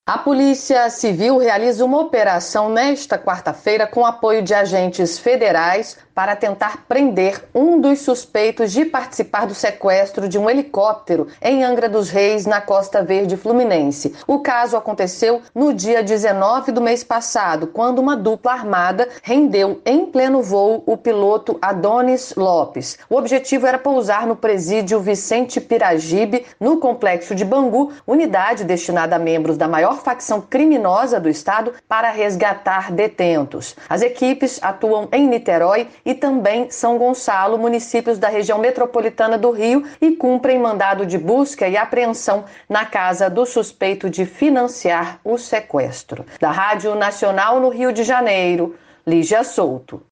A Polícia Civil realiza uma operação nesta quarta-feira com apoio de agentes federais para tentar prender um dos suspeitos de participar do sequestro de um helicóptero em Angra dos Reis, na Costa Verde Fluminense. O caso aconteceu no dia 19 do mês passado, quando uma dupla armada rendeu em pleno voo o piloto Adonis Lopes. O objetivo era pousar no presídio Vicente Piragibe, no complexo de Bangu, unidade destinada a membros da maior facção criminosa do estado, para resgatar detentos. As equipes atuam em Niterói e também São Gonçalo, municípios da região metropolitana do Rio, e cumprem mandado de busca e apreensão na casa do suspeito de financiar o sequestro. Da Rádio Nacional no Rio de Janeiro, Lígia Souto.